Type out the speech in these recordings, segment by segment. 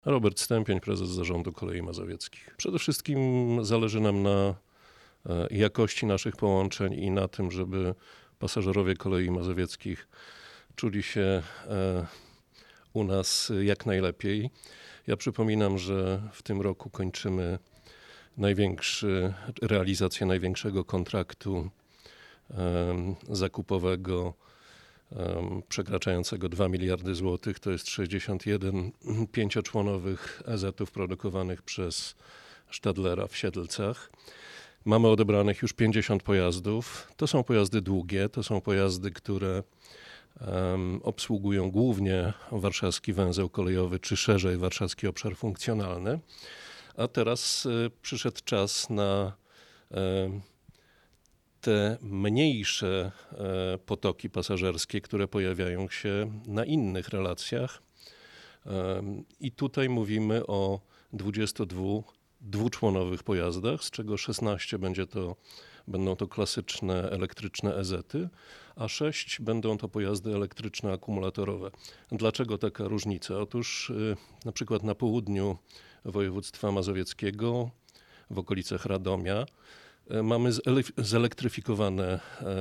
Robert Stępień, prezes Zarządu Kolei Mazowieckich. Przede wszystkim zależy nam na jakości naszych połączeń i na tym, żeby pasażerowie Kolei Mazowieckich czuli się u nas jak najlepiej. Ja przypominam, że w tym roku kończymy realizację największego kontraktu zakupowego przekraczającego 2 miliardy złotych. To jest 61 pięcioczłonowych EZ-ów produkowanych przez Stadlera w Siedlcach. Mamy odebranych już 50 pojazdów. To są pojazdy długie, to są pojazdy, które obsługują głównie warszawski węzeł kolejowy, czy szerzej warszawski obszar funkcjonalny. A teraz przyszedł czas na te mniejsze potoki pasażerskie, które pojawiają się na innych relacjach. I tutaj mówimy o 22 dwuczłonowych pojazdach, z czego 16 będą to klasyczne elektryczne EZ-y, a 6 będą to pojazdy elektryczne akumulatorowe. Dlaczego taka różnica? Otóż na przykład na południu województwa mazowieckiego, w okolicach Radomia, mamy zelektryfikowane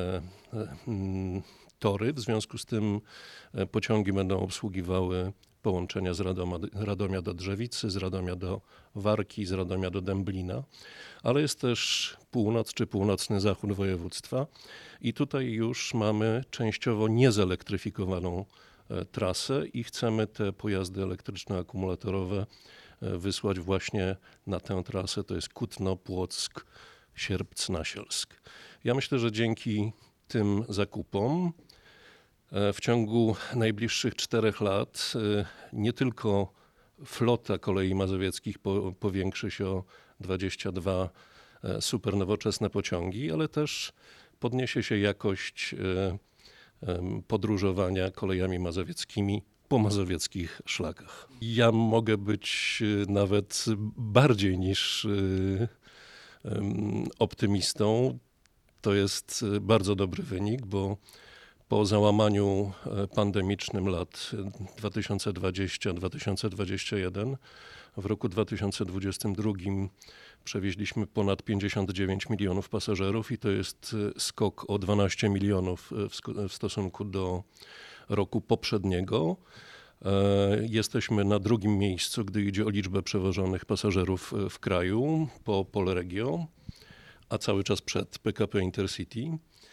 tory, w związku z tym pociągi będą obsługiwały połączenia z Radomia do Drzewicy, z Radomia do Warki, z Radomia do Dęblina, ale jest też północ czy północny zachód województwa i tutaj już mamy częściowo niezelektryfikowaną trasę i chcemy te pojazdy elektryczno-akumulatorowe wysłać właśnie na tę trasę, to jest Kutno, Płock, Sierpc-Nasielsk. Ja myślę, że dzięki tym zakupom w ciągu najbliższych 4 lat nie tylko flota Kolei Mazowieckich powiększy się o 22 super nowoczesne pociągi, ale też podniesie się jakość podróżowania kolejami mazowieckimi po mazowieckich szlakach. Ja mogę być nawet bardziej niż optymistą. To jest bardzo dobry wynik, bo po załamaniu pandemicznym lat 2020-2021 w roku 2022 przewieźliśmy ponad 59 milionów pasażerów i to jest skok o 12 milionów w stosunku do roku poprzedniego. Jesteśmy na drugim miejscu, gdy idzie o liczbę przewożonych pasażerów w kraju po Polregio, a cały czas przed PKP Intercity.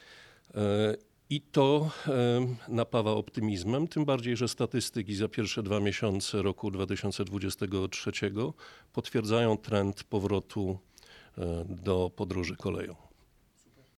I to napawa optymizmem, tym bardziej, że statystyki za pierwsze 2 miesiące roku 2023 potwierdzają trend powrotu do podróży koleją.